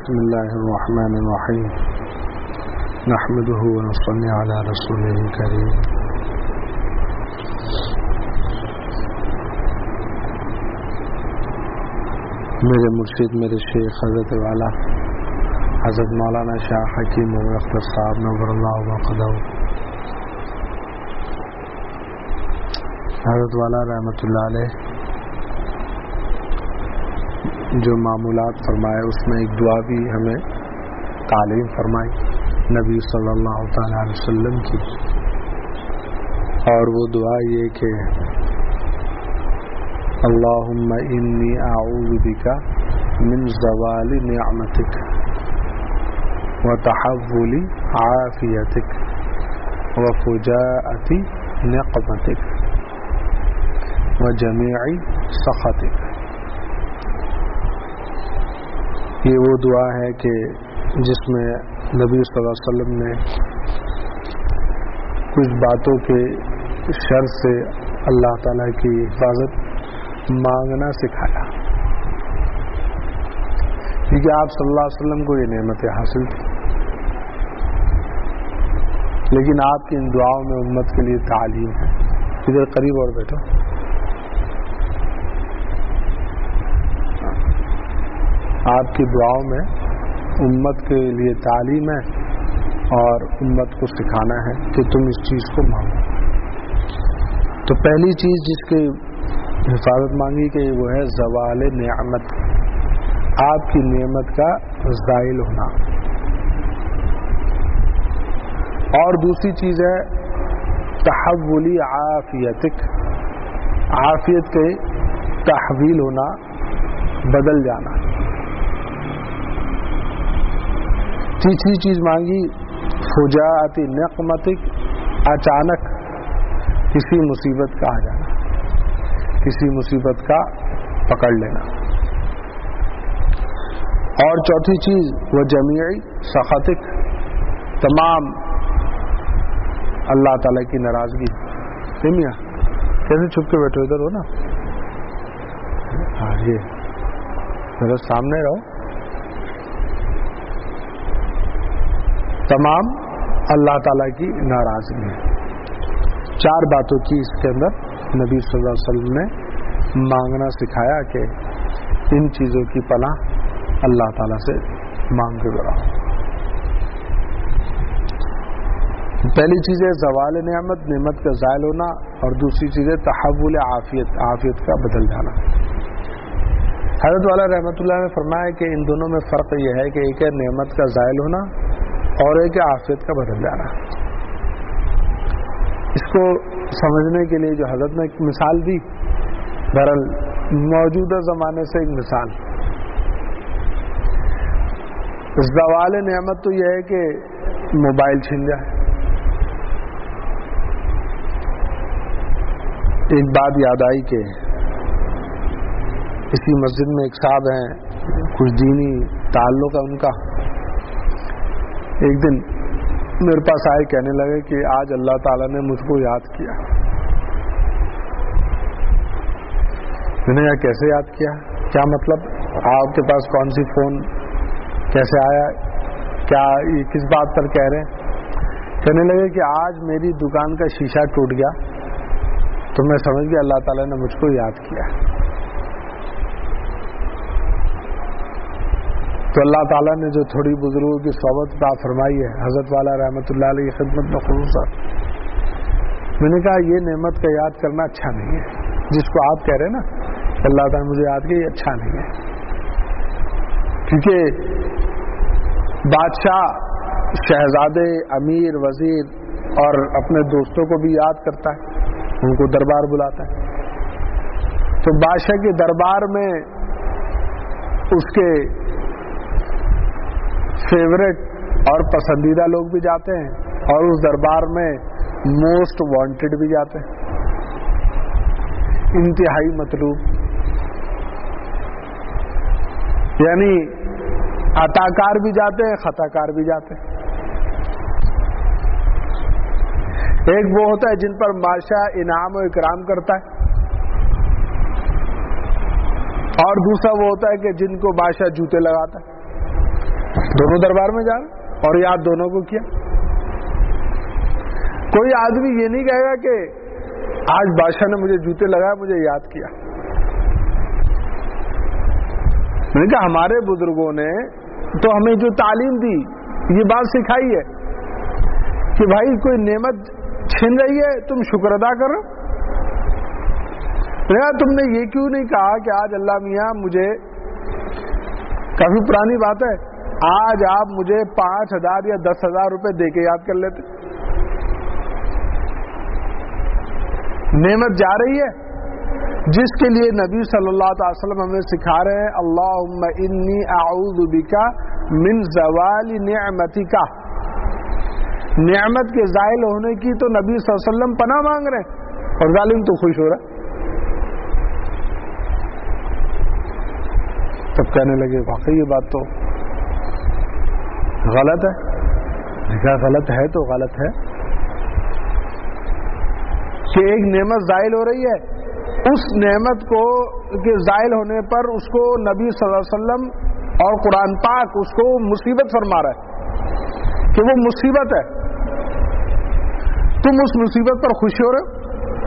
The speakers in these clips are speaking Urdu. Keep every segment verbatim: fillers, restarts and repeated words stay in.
بسم اللہ الرحمن الرحیم نحمده ونصلی علی رسوله الکریم. میرے مرشد میرے شیخ حضرت والا حضرت مولانا شاہ حکیم و اختر صاحب نور اللہ وقدہ حضرت والا رحمۃ اللہ علیہ جو معمولات فرمائے اس میں ایک دعا بھی ہمیں تعلیم فرمائی نبی صلی اللہ تعالی علیہ وسلم کی، اور وہ دعا یہ کہ اللہم انی اعوذ بک من زوال نعمتک وتحول عافیتک وفجاءۃ نقمتک وجمیع سخطک. یہ وہ دعا ہے کہ جس میں نبی صلی اللہ علیہ وسلم نے کچھ باتوں کے شر سے اللہ تعالیٰ کی حفاظت مانگنا سکھایا، کیونکہ آپ صلی اللہ علیہ وسلم کو یہ نعمتیں حاصل تھی، لیکن آپ کی ان دعاؤں میں امت کے لیے تعلیم ہے. ادھر قریب اور بیٹھو. آپ کی دعاؤں میں امت کے لیے تعلیم ہے اور امت کو سکھانا ہے کہ تم اس چیز کو مانگو. تو پہلی چیز جس کی حفاظت مانگی کہ وہ ہے زوال نعمت، آپ کی نعمت کا زائل ہونا. اور دوسری چیز ہے تحول عافیتک، عافیت کے تحویل ہونا، بدل جانا. تیسری چیز مانگی فجاءۃ نقمتک، اچانک کسی مصیبت کا آ جانا، کسی مصیبت کا پکڑ لینا. اور چوتھی چیز وہ جمیع سخطک، تمام اللہ تعالیٰ کی ناراضگی. میاں کیسے چھپ کے بیٹھے ادھر ہو نا، ہاں یہ میرے سامنے رہو. تمام اللہ تعالیٰ کی ناراضگی. چار باتوں کی اس کے اندر نبی صلی اللہ علیہ وسلم نے مانگنا سکھایا کہ ان چیزوں کی پناہ اللہ تعالیٰ سے مانگ کے رہو. پہلی چیز ہے زوال نعمت، نعمت کا زائل ہونا، اور دوسری چیز ہے تحول عافیت، عافیت کا بدل جانا. حضرت والا رحمۃ اللہ نے فرمایا کہ ان دونوں میں فرق یہ ہے کہ ایک ہے نعمت کا زائل ہونا اور ایک عافیت کا بدل جانا. اس کو سمجھنے کے لیے جو حضرت نے ایک مثال دی، بہرحال موجودہ زمانے سے ایک مثال. زوال نعمت تو یہ ہے کہ موبائل چھن جائے. ایک بات یاد آئی کہ اسی مسجد میں ایک صاحب ہیں، کچھ دینی تعلق ہے ان کا. ایک دن میرے پاس آئے، کہنے لگے کہ آج اللہ تعالیٰ نے مجھ کو یاد کیا. میں نے کہا کیسے یاد کیا، کیا مطلب، آپ کے پاس کون سی فون کیسے آیا، کیا یہ کس بات پر کہہ رہے ہیں. کہنے لگے کہ آج میری دکان کا شیشہ ٹوٹ گیا تو میں سمجھ گیا اللہ تعالیٰ نے مجھ کو یاد کیا. تو اللہ تعالیٰ نے جو تھوڑی بزرگوں کی صحبت عطا فرمائی ہے، حضرت والا رحمۃ اللہ علیہ کی خدمت میں خصوصاً، میں نے کہا یہ نعمت کا یاد کرنا اچھا نہیں ہے. جس کو آپ کہہ رہے ہیں نا کہ اللہ تعالیٰ نے مجھے یاد کیا، یہ اچھا نہیں ہے. کیونکہ بادشاہ شہزادے، امیر، وزیر اور اپنے دوستوں کو بھی یاد کرتا ہے، ان کو دربار بلاتا ہے. تو بادشاہ کے دربار میں اس کے فیوریٹ اور پسندیدہ لوگ بھی جاتے ہیں، اور اس دربار میں موسٹ وانٹڈ بھی جاتے ہیں، انتہائی مطلوب. یعنی عطاکار بھی جاتے ہیں، خطاکار بھی جاتے ہیں. ایک وہ ہوتا ہے جن پر بادشاہ انعام و اکرام کرتا ہے، اور دوسرا وہ ہوتا ہے کہ جن کو بادشاہ جوتے لگاتا ہے. دونوں دربار میں جا رہے اور یاد دونوں کو کیا. کوئی آدمی یہ نہیں کہے گا کہ آج بادشاہ نے مجھے جوتے لگائے مجھے یاد کیا. میں نے کہا ہمارے بزرگوں نے تو ہمیں جو تعلیم دی یہ بات سکھائی ہے کہ بھائی کوئی نعمت چھن رہی ہے تم شکر ادا کرو. تم نے یہ کیوں نہیں کہا کہ آج اللہ میاں مجھے, کافی پرانی بات ہے, آج آپ مجھے پانچ ہزار یا دس ہزار روپے دے کے یاد کر لیتے. نعمت جا رہی ہے جس کے لیے نبی صلی اللہ تعالی وسلم ہمیں سکھا رہے ہیں اللہم انی اعوذ بک من زوال نعمتک. نعمت کے زائل ہونے کی تو نبی صلی اللہ علیہ وسلم پناہ مانگ رہے ہیں اور ظالم تو خوش ہو رہا ہے. سب کہنے لگے واقعی یہ بات تو غلط ہے. کیا غلط ہے تو غلط ہے کہ ایک نعمت زائل ہو رہی ہے, اس نعمت کو کے زائل ہونے پر اس کو نبی صلی اللہ علیہ وسلم اور قرآن پاک اس کو مصیبت فرما رہا ہے کہ وہ مصیبت ہے. تم اس مصیبت پر خوش ہو رہے ہو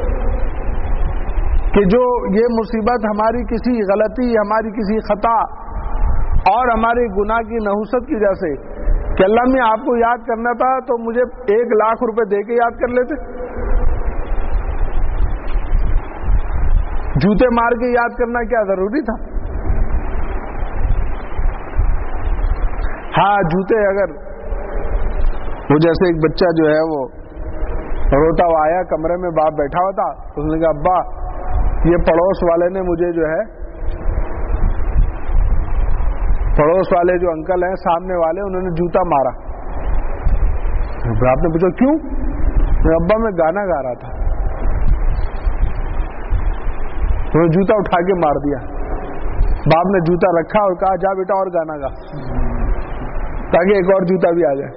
کہ جو یہ مصیبت ہماری کسی غلطی, ہماری کسی خطا اور ہمارے گناہ کی نحوست کی وجہ سے کہ اللہ میں آپ کو یاد کرنا تھا تو مجھے ایک لاکھ روپے دے کے یاد کر لیتے, جوتے مار کے یاد کرنا کیا ضروری تھا؟ ہاں جوتے اگر وہ جیسے ایک بچہ جو ہے وہ روتا ہوا آیا کمرے میں, باپ بیٹھا ہوا تھا, اس نے کہا ابا یہ پڑوس والے نے مجھے جو ہے, پڑوس والے جو انکل ہیں سامنے والے انہوں نے جوتا مارا. آپ نے پوچھا کیوں؟ ابا میں گانا گا رہا تھا, انہوں نے جوتا اٹھا کے مار دیا. باپ نے جوتا رکھا اور کہا جا بیٹا اور گانا گا تاکہ ایک اور جوتا بھی آ جائے.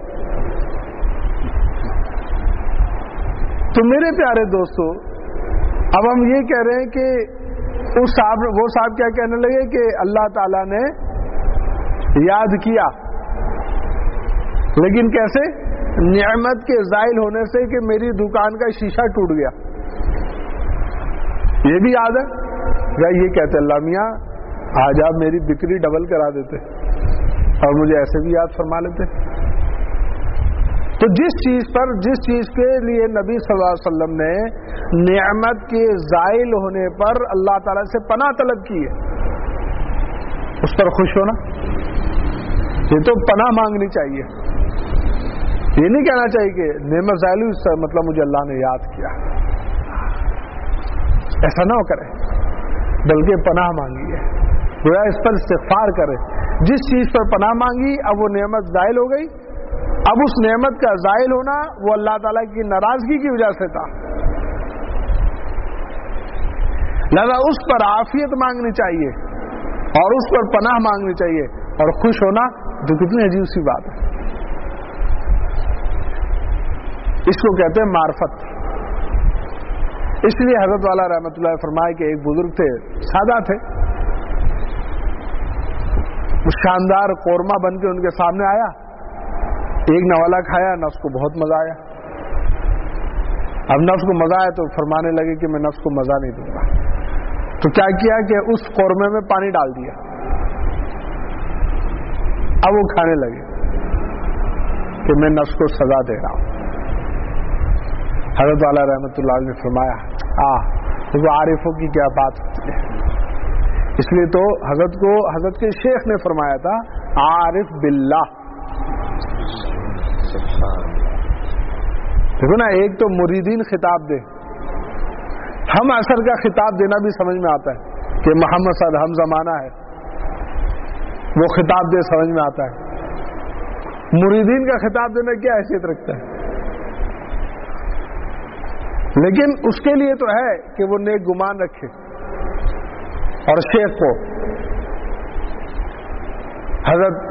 تو میرے پیارے دوستو, اب ہم یہ کہہ رہے ہیں کہ اس صاحب وہ صاحب کیا کہنے لگے کہ اللہ تعالیٰ نے یاد کیا, لیکن کیسے؟ نعمت کے زائل ہونے سے کہ میری دکان کا شیشہ ٹوٹ گیا. یہ بھی یاد ہے یا یہ کہتے اللہ میاں آج آپ میری بکری ڈبل کرا دیتے اور مجھے ایسے بھی یاد فرما لیتے. تو جس چیز پر جس چیز کے لیے نبی صلی اللہ علیہ وسلم نے نعمت کے زائل ہونے پر اللہ تعالیٰ سے پناہ طلب کی ہے, اس پر خوش ہونا, یہ تو پناہ مانگنی چاہیے. یہ نہیں کہنا چاہیے کہ نعمت زائل ہوئی اس کا مطلب مجھے اللہ نے یاد کیا, ایسا نہ ہو کرے, بلکہ پناہ مانگی ہے, گویا اس پر استغفار کرے. جس چیز پر پناہ مانگی اب وہ نعمت زائل ہو گئی, اب اس نعمت کا زائل ہونا وہ اللہ تعالیٰ کی ناراضگی کی وجہ سے تھا, لہذا اس پر عافیت مانگنی چاہیے اور اس پر پناہ مانگنی چاہیے, اور خوش ہونا تو کتنی عجیب سی بات ہے. اس کو کہتے ہیں معرفت. اس لیے حضرت والا رحمۃ اللہ فرمائے کہ ایک بزرگ تھے, سادہ تھے, شاندار قورمہ بن کے ان کے سامنے آیا, ایک نوالا کھایا, نفس کو بہت مزہ آیا. اب نفس کو مزہ آیا تو فرمانے لگے کہ میں نفس کو مزہ نہیں دوں گا. تو کیا کیا کہ اس قورمے میں پانی ڈال دیا, اب وہ کھانے لگے کہ میں نفس کو سزا دے رہا ہوں. حضرت والا رحمۃ اللہ علیہ نے فرمایا آ وہ عارفوں کی کیا بات ہوتی ہے. اس لیے تو حضرت کو حضرت کے شیخ نے فرمایا تھا عارف باللہ. دیکھو نا, ایک تو مریدین خطاب دے, ہم اثر کا خطاب دینا بھی سمجھ میں آتا ہے کہ محمد صاحب ہم زمانہ ہے, وہ خطاب دے سمجھ میں آتا ہے. مریدین کا خطاب دینا کیا حیثیت رکھتا ہے؟ لیکن اس کے لیے تو ہے کہ وہ نیک گمان رکھے. اور شیخ کو حضرت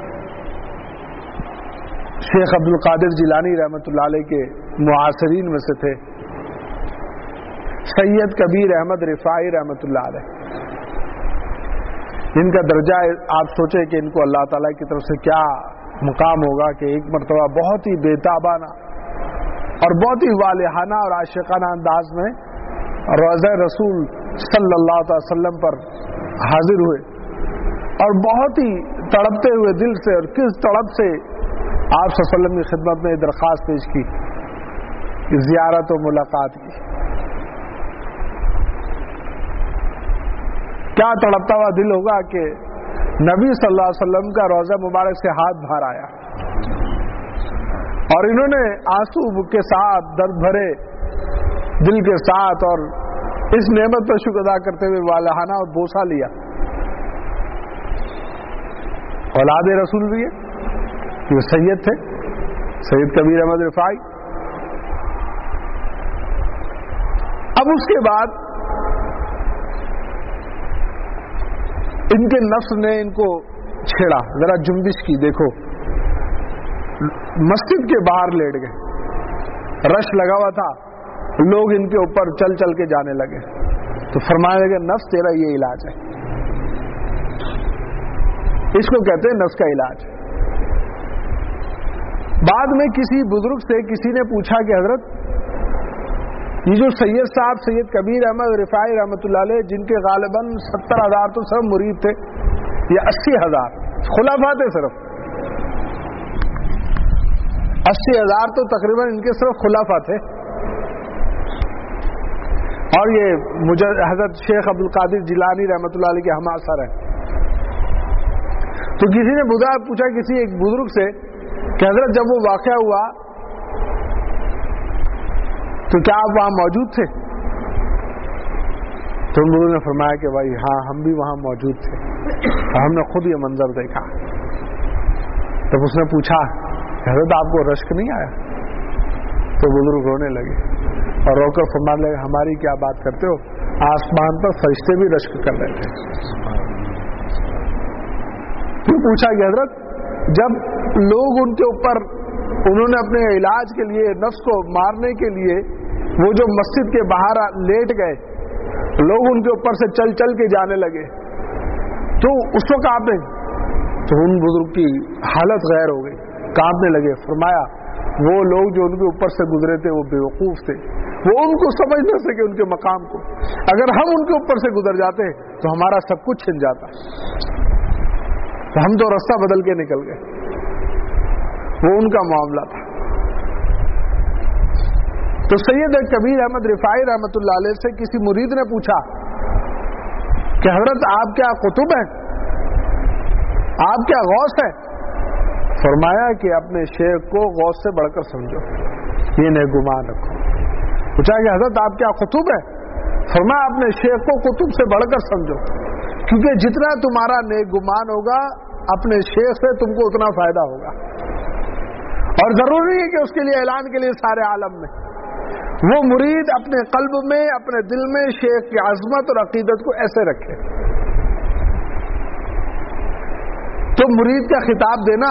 شیخ عبد القادر جیلانی رحمۃ اللہ علیہ کے معاصرین میں سے تھے, سید کبیر احمد رفاعی رحمۃ اللہ علیہ. جن کا درجہ آپ سوچیں کہ ان کو اللہ تعالیٰ کی طرف سے کیا مقام ہوگا کہ ایک مرتبہ بہت ہی بےتابانہ اور بہت ہی والہانہ اور عاشقانہ انداز میں روضہ رسول صلی اللہ علیہ وسلم پر حاضر ہوئے اور بہت ہی تڑپتے ہوئے دل سے، اور کس تڑپ سے آپ صلی اللہ علیہ وسلم کی خدمت میں درخواست پیش کی کہ زیارت و ملاقات کی. کیا تڑپتا ہوا دل ہوگا کہ نبی صلی اللہ علیہ وسلم کا روضہ مبارک سے ہاتھ باہر آیا اور انہوں نے آنسو کے ساتھ، درد بھرے دل کے ساتھ اور اس نعمت پر شکر ادا کرتے ہوئے والہانہ اور بوسہ لیا. اولاد رسول بھی ہے، یہ سید تھے، سید کبیر احمد رفاعی. اب اس کے بعد ان کے نفس نے ان کو چھیڑا، ذرا جنبش کی. دیکھو مسجد کے باہر لیٹ گئے، رش لگا ہوا تھا، لوگ ان کے اوپر چل چل کے جانے لگے. تو فرمانے لگے نفس تیرا یہ علاج ہے، اس کو کہتے ہیں نفس کا علاج. بعد میں کسی بزرگ سے کسی نے پوچھا کہ حضرت یہ جو سید صاحب سید کبیر احمد رفاعی رحمۃ اللہ علیہ، جن کے غالباً ستر ہزار تو صرف مرید تھے یا اسی ہزار خلافہ تھے، صرف اسی ہزار تو تقریباً ان کے صرف خلافہ تھے، اور یہ حضرت شیخ عبد القادر جیلانی رحمۃ اللہ علیہ کے ہم اثر ہیں. تو کسی نے پوچھا کسی ایک بزرگ سے کہ حضرت جب وہ واقعہ ہوا تو کیا آپ وہاں موجود تھے؟ تو ان بزرگوں نے فرمایا کہ بھائی ہاں ہم بھی وہاں موجود تھے اور ہم نے خود یہ منظر دیکھا. تب اس نے پوچھا کہ حضرت آپ کو رشک نہیں آیا؟ تو بزرگ رونے لگے اور رو کر فرمانے لگے ہماری کیا بات کرتے ہو، آسمان پر فرشتے بھی رشک کر رہے تھے. پھر پوچھا کہ حضرت جب لوگ ان کے اوپر، انہوں نے اپنے علاج کے لیے، نفس کو مارنے کے لیے وہ جو مسجد کے باہر لیٹ گئے، لوگ ان کے اوپر سے چل چل کے جانے لگے، تو اس وقت آپ نے، تو ان بزرگ کی حالت غیر ہو گئی، کانپنے لگے. فرمایا وہ لوگ جو ان کے اوپر سے گزرے تھے وہ بیوقوف تھے، وہ ان کو سمجھ نہ سکے ان کے مقام کو. اگر ہم ان کے اوپر سے گزر جاتے تو ہمارا سب کچھ چھن جاتا، تو ہم تو راستہ بدل کے نکل گئے. وہ ان کا معاملہ تھا. تو سید کبیر احمد رفاعی رحمۃ اللہ علیہ سے کسی مرید نے پوچھا کہ حضرت آپ کیا قطب ہیں، آپ کیا غوث ہیں؟ فرمایا کہ اپنے شیخ کو غوث سے بڑھ کر سمجھو، یہ نیک گمان رکھو. پوچھا کہ حضرت آپ کیا قطب ہیں؟ فرمایا اپنے شیخ کو قطب سے بڑھ کر سمجھو، کیونکہ جتنا تمہارا نیک گمان ہوگا اپنے شیخ سے تم کو اتنا فائدہ ہوگا. اور ضروری ہے کہ اس کے لیے اعلان کے لیے سارے عالم میں وہ مرید اپنے قلب میں، اپنے دل میں شیخ کی عظمت اور عقیدت کو ایسے رکھے. تو مرید کا خطاب دینا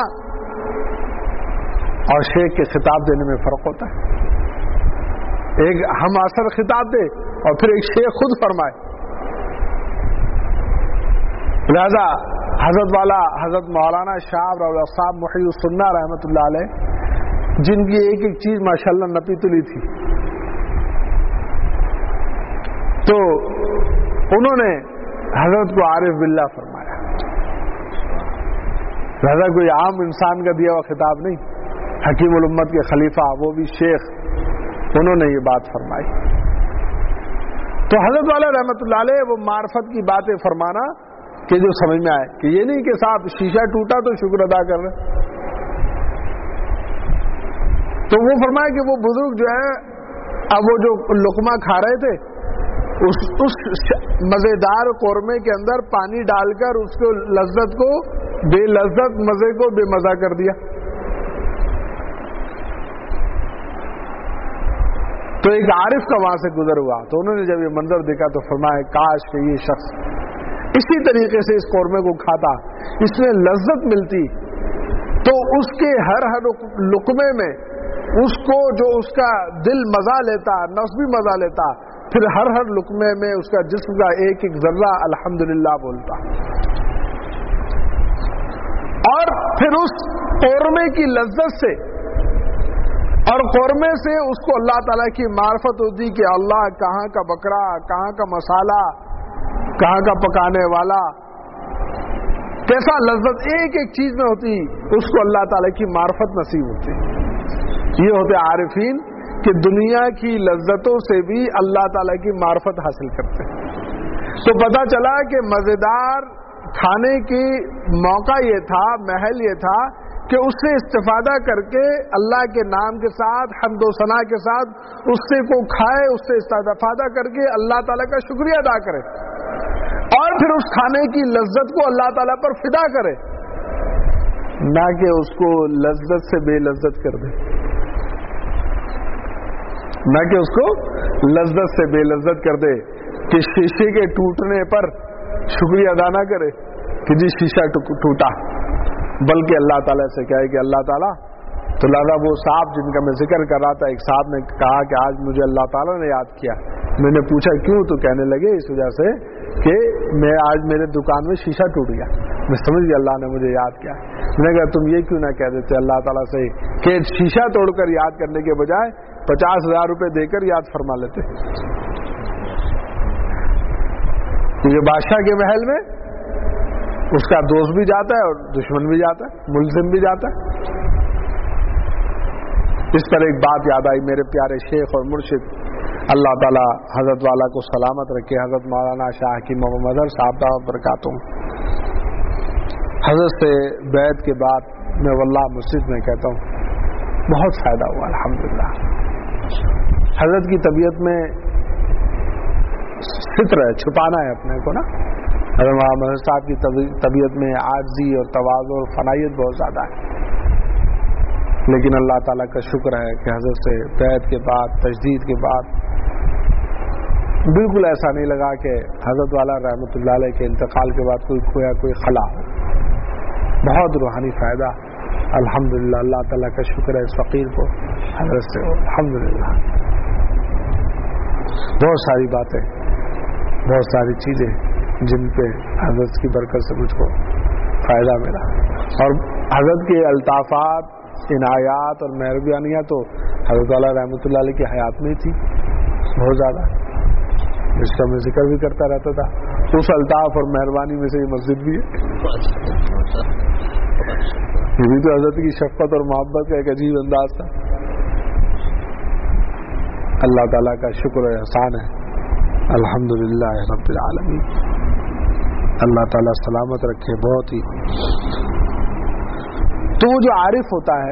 اور شیخ کے خطاب دینے میں فرق ہوتا ہے. ایک ہم اثر خطاب دے اور پھر ایک شیخ خود فرمائے. لہذا حضرت والا حضرت مولانا شاہ صاحب محی السنہ رحمۃ اللہ علیہ، جن کی ایک ایک چیز ماشاءاللہ نپی تلی تھی، تو انہوں نے حضرت کو عارف باللہ فرمایا. لہذا کوئی عام انسان کا دیا ہوا خطاب نہیں، حکیم الامت کے خلیفہ، وہ بھی شیخ، انہوں نے یہ بات فرمائی. تو حضرت والا رحمۃ اللہ علیہ وہ معرفت کی باتیں فرمانا کہ جو سمجھ میں آئے، کہ یہ نہیں کہ صاحب شیشہ ٹوٹا تو شکر ادا کر رہے. تو وہ فرمایا کہ وہ بزرگ جو ہے، اب وہ جو لقمہ کھا رہے تھے، اس اس مزیدار قورمے کے اندر پانی ڈال کر اس کو لذت کو بے لذت، مزے کو بے مزہ کر دیا. تو ایک عارف کا وہاں سے گزر ہوا، تو انہوں نے جب یہ منظر دیکھا تو فرمایا کاش کہ یہ شخص اسی طریقے سے اس قورمے کو کھاتا، اس میں لذت ملتی، تو اس کے ہر ہر لقمے میں اس کو جو اس کا دل مزہ لیتا، نفس بھی مزہ لیتا، پھر ہر ہر لقمے میں اس کا جسم کا ایک ایک ذرہ الحمدللہ بولتا. پھر اس قورمے کی لذت سے اور قورمے سے اس کو اللہ تعالیٰ کی معرفت ہوتی کہ اللہ کہاں کا بکرا، کہاں کا مسالہ، کہاں کا پکانے والا، کیسا لذت ایک ایک چیز میں ہوتی، اس کو اللہ تعالیٰ کی معرفت نصیب ہوتی. یہ ہوتے عارفین کہ دنیا کی لذتوں سے بھی اللہ تعالیٰ کی معرفت حاصل کرتے ہیں. تو پتہ چلا کہ مزیدار کھانے کی موقع یہ تھا، محل یہ تھا کہ اس سے استفادہ کر کے اللہ کے نام کے ساتھ، حمد و ثنا کے ساتھ اس سے کو کھائے، اس سے استفادہ کر کے اللہ تعالیٰ کا شکریہ ادا کرے اور پھر اس کھانے کی لذت کو اللہ تعالیٰ پر فدا کرے، نہ کہ اس کو لذت سے بے لذت کر دے، نہ کہ اس کو لذت سے بے لذت کر دے کہ شیشے کے ٹوٹنے پر شکریہ ادا نہ کرے کہ جی شیشہ ٹوٹا، بلکہ اللہ تعالیٰ سے کہے کہ اللہ تعالیٰ. تو لہٰذا وہ صاحب جن کا میں ذکر کر رہا تھا، ایک صاحب نے کہا کہ آج مجھے اللہ تعالیٰ نے یاد کیا. میں نے پوچھا کیوں؟ تو کہنے لگے اس وجہ سے کہ میں آج میرے دکان میں شیشہ ٹوٹ گیا، میں سمجھ گیا اللہ نے مجھے یاد کیا. میں نے کہا تم یہ کیوں نہ کہہ دیتے اللہ تعالیٰ سے کہ شیشہ توڑ کر یاد کرنے کے بجائے پچاس ہزار روپے دے کر یاد فرما لیتے. کیونکہ بادشاہ کے محل میں اس کا دوست بھی جاتا ہے اور دشمن بھی جاتا ہے، ملزم بھی جاتا ہے. اس پر ایک بات یاد آئی، میرے پیارے شیخ اور مرشد اللہ تعالیٰ حضرت والا کو سلامت رکھے، حضرت مولانا شاہ حکیم محمد اظہر صاحب دعوت برکاتوں. حضرت سے بیعت کے بعد میں واللہ مسجد میں کہتا ہوں بہت فائدہ ہوا الحمدللہ. حضرت کی طبیعت میں ستر ہے، چھپانا ہے اپنے کو نا. حضرت محمد صاحب کی طبیعت میں عاجزی اور تواضع اور فنائیت بہت زیادہ ہے، لیکن اللہ تعالیٰ کا شکر ہے کہ حضرت سے بیعت کے بعد، تجدید کے بعد بالکل ایسا نہیں لگا کہ حضرت والا رحمۃ اللہ علیہ کے انتقال کے بعد کوئی کھویا کوئی خلا ہو. بہت روحانی فائدہ الحمدللہ. اللہ تعالیٰ کا شکر ہے اس فقیر کو حضرت سے الحمدللہ. بہت ساری باتیں، بہت ساری چیزیں جن پہ حضرت کی برکت سے مجھ کو فائدہ ملا. اور حضرت کے الطافات، عنایات اور مہربانیاں تو حضرت والا رحمۃ اللہ علیہ کی حیات میں ہی تھی بہت زیادہ، جس کا میں ذکر بھی کرتا رہتا تھا. اس الطاف اور مہربانی میں سے یہ مسجد بھی ہے. یہ بھی تو حضرت کی شفقت اور محبت کا ایک عجیب انداز تھا. اللہ تعالیٰ کا شکر و احسان ہے الحمدللہ رب العالمین. اللہ تعالیٰ سلامت رکھے. بہت ہی تو وہ جو عارف ہوتا ہے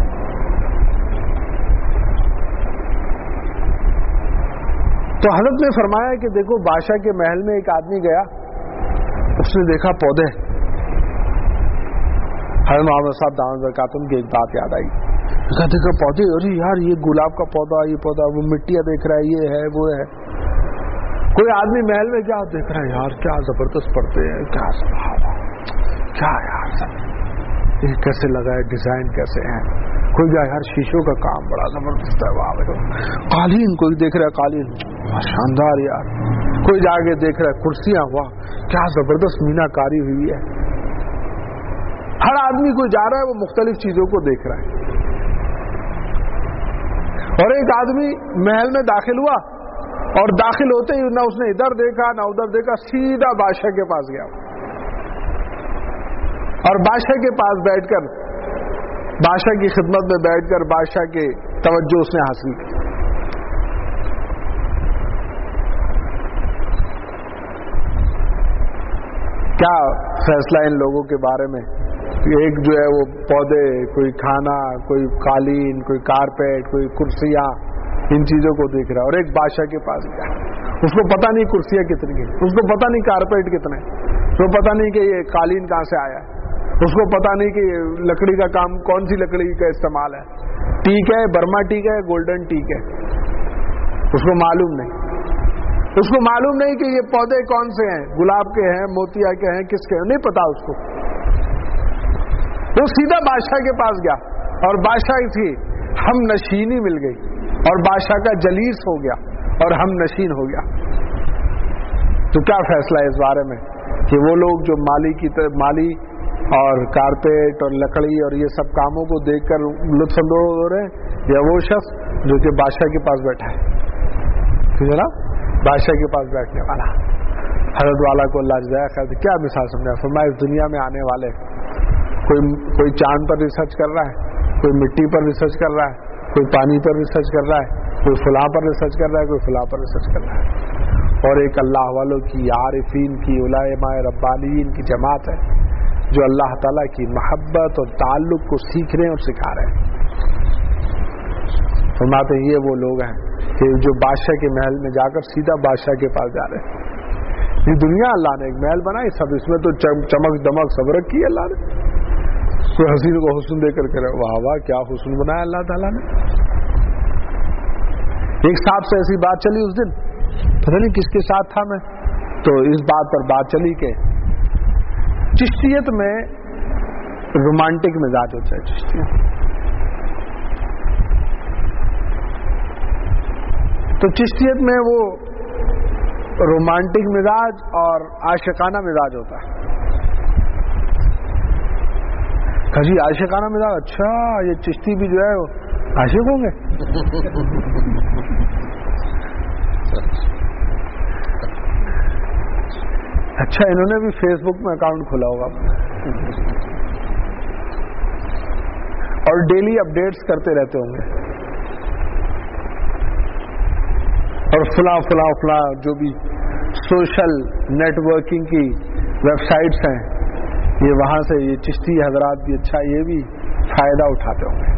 تو حضرت نے فرمایا کہ دیکھو بادشاہ کے محل میں ایک آدمی گیا، اس نے دیکھا پودے. حضرت محمد صاحب دامت برکاتہم کی ایک بات یاد آئی، دیکھا پودے، ارے یار یہ گلاب کا پودا، یہ پودا، وہ مٹیاں دیکھ رہا ہے، یہ ہے وہ ہے. کوئی آدمی محل میں کیا دیکھ رہا ہے، یار کیا زبردست پڑتے ہیں، کیا سبحان کیا یار یہ کیسے لگا ہے، ڈیزائن کیسے ہیں. کوئی جائے یار شیشوں کا کام بڑا زبردست ہے، واہ. قالین کوئی دیکھ رہا ہے، قالین شاندار یار. کوئی جا کے دیکھ رہا ہے کرسیاں، واہ کیا زبردست مینا کاری ہوئی ہے. ہر آدمی کوئی جا رہا ہے وہ مختلف چیزوں کو دیکھ رہا ہے. اور ایک آدمی محل میں داخل ہوا اور داخل ہوتے ہی نہ اس نے ادھر دیکھا نہ ادھر دیکھا، سیدھا بادشاہ کے پاس گیا اور بادشاہ کے پاس بیٹھ کر، بادشاہ کی خدمت میں بیٹھ کر بادشاہ کے توجہ اس نے حاصل کی. کیا فیصلہ ان لوگوں کے بارے میں، ایک جو ہے وہ پودے، کوئی کھانا، کوئی قالین، کوئی کارپیٹ، کوئی کرسیاں، ان چیزوں کو دیکھ رہا ہے. اور ایک بادشاہ کے پاس گیا، اس کو پتہ نہیں کرسیاں کتنی ہیں، اس کو پتہ نہیں کارپیٹ کتنے، اس کو پتہ نہیں کہ یہ قالین کہاں سے آیا ہے، اس کو پتہ نہیں کہ لکڑی کا کام کون سی لکڑی کا استعمال ہے، ٹیک ہے، برما ٹیک ہے، گولڈن ٹیک ہے، اس کو معلوم نہیں. اس کو معلوم نہیں کہ یہ پودے کون سے ہیں، گلاب کے ہیں، موتیا کے ہیں، کس کے ہیں، نہیں پتا اس کو. وہ سیدھا بادشاہ کے پاس گیا اور بادشاہ تھی ہم نشینی مل گئی اور بادشاہ کا جلیس ہو گیا اور ہم نشین ہو گیا. تو کیا فیصلہ ہے اس بارے میں کہ وہ لوگ جو مالی کی طرف مالی اور کارپیٹ اور لکڑی اور یہ سب کاموں کو دیکھ کر لطف اندوز ہو رہے ہیں، یا وہ شخص جو کہ بادشاہ کے پاس بیٹھا ہے، ٹھیک ہے نا، بادشاہ کے پاس بیٹھنے والا. حضرت والا کو اللہ جزائے خیر کیا مثال سمجھا، فرمایا اس دنیا میں آنے والے کوئی کوئی چاند پر ریسرچ کر رہا ہے، کوئی مٹی پر ریسرچ کر رہا ہے، کوئی پانی پر ریسرچ کر رہا ہے، کوئی فلاں پر ریسرچ کر رہا ہے، کوئی فلاں پر ریسرچ کر رہا ہے، اور ایک اللہ والوں کی، عارفین کی، علماء ربانیین کی جماعت ہے جو اللہ تعالیٰ کی محبت اور تعلق کو سیکھ رہے ہیں اور سکھا رہے ہیں. فرماتے ہیں یہ وہ لوگ ہیں کہ جو بادشاہ کے محل میں جا کر سیدھا بادشاہ کے پاس جا رہے ہیں. یہ دنیا اللہ نے ایک محل بنائی، سب اس میں تو چمک دمک سب رکھی ہے اللہ نے. کوئی حسین کو حسن دے کر کرے، واہ واہ کیا حسن بنایا اللہ تعالیٰ نے. ایک صاحب سے ایسی بات چلی اس دن، پتہ نہیں کس کے ساتھ تھا میں، تو اس بات پر بات چلی کہ چشتیت میں رومانٹک مزاج ہوتا ہے. چشتیت تو چشتیت میں وہ رومانٹک مزاج اور عاشقانہ مزاج ہوتا ہے. کہ جی عاشقانہ مزاج، اچھا یہ چشتی بھی جو ہے وہ عاشق ہوں گے. اچھا انہوں نے بھی فیس بک میں اکاؤنٹ کھولا ہوگا اور ڈیلی اپڈیٹس کرتے رہتے ہوں گے، اور فلاں فلاں فلاں جو بھی سوشل نیٹ ورکنگ کی ویب سائٹس ہیں، یہ وہاں سے یہ چشتی حضرات بھی اچھا یہ بھی فائدہ اٹھاتے ہوں گے.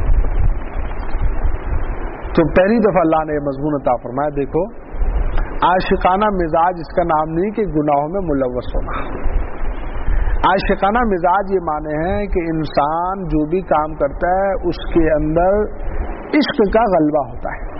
تو پہلی دفعہ اللہ نے یہ مضمون عطا فرمایا، دیکھو عاشقانہ مزاج اس کا نام نہیں کہ گناہوں میں ملوث ہونا. عاشقانہ مزاج یہ معنی ہے کہ انسان جو بھی کام کرتا ہے اس کے اندر عشق کا غلبہ ہوتا ہے.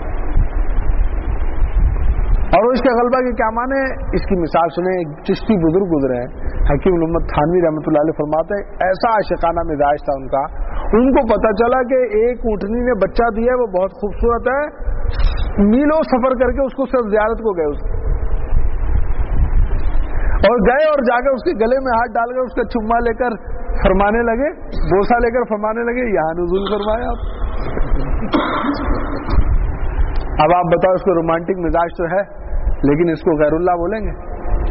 اور اس کے غلبہ کے کیا معنی ہے، اس کی مثال سنیں. ایک چشتی بزرگ گزرے ہیں، حکیم الامت تھانوی رحمۃ اللہ علیہ، فرماتے ہیں ایسا عاشقانہ مزاج تھا ان کا، ان کو پتا چلا کہ ایک اونٹنی نے بچہ دیا ہے، وہ بہت خوبصورت ہے، میلوں سفر کر کے اس کو صرف زیارت کو گئے، اس اور گئے اور جا کر اس کے گلے میں ہاتھ ڈال کر اس کا چما لے کر فرمانے لگے، بوسا لے کر فرمانے لگے یہاں نزول فرمایا آپ. اب آپ بتاؤ اس کو رومانٹک مزاج تو ہے لیکن اس کو غیر اللہ بولیں گے؟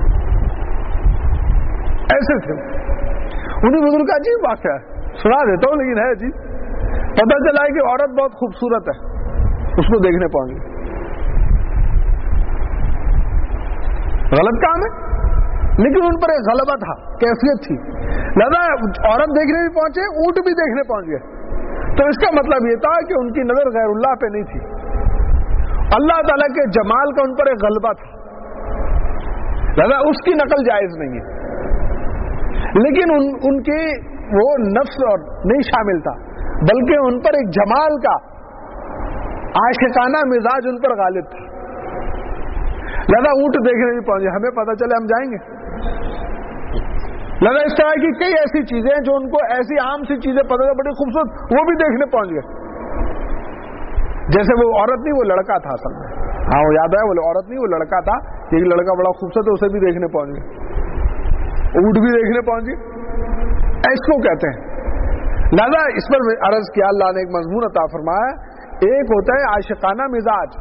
ایسے تھے انہیں بزرگ کا عجیب واقعہ ہے، سنا دیتا ہوں لیکن ہے عجیب. پتہ چلا ہے کہ عورت بہت خوبصورت ہے، اس کو دیکھنے پہنچ گئے. غلط کام ہے لیکن ان پر ایک غلبہ تھا، کیفیت تھی، لہذا عورت دیکھنے بھی پہنچے، اونٹ بھی دیکھنے پہنچ گئے. تو اس کا مطلب یہ تھا کہ ان کی نظر غیر اللہ پہ نہیں تھی، اللہ تعالیٰ کے جمال کا ان پر ایک غلبہ تھا، لہذا اس کی نقل جائز نہیں ہے. لیکن ان ان کے وہ نفس اور نہیں شامل تھا، بلکہ ان پر ایک جمال کا عاشقانہ مزاج ان پر غالب تھا، لہذا اونٹ دیکھنے بھی پہنچے. ہمیں پتہ چلے ہم جائیں گے. لہذا اس طرح کی کئی ایسی چیزیں جو ان کو ایسی عام سی چیزیں پتہ چلے بڑی خوبصورت، وہ بھی دیکھنے پہنچ گئے. جیسے وہ عورت نہیں وہ لڑکا تھا اصل میں، ہاں وہ یاد ہے، وہ عورت نہیں وہ لڑکا تھا، ایک لڑکا بڑا خوبصورت ہے، اسے بھی دیکھنے پہنچ گئے، اونٹ بھی دیکھنے پہنچ گئے. اس کو کہتے ہیں. لہذا اس پر عرض کیا اللہ نے ایک مضمون عطا فرمایا، ایک ہوتا ہے عاشقانہ مزاج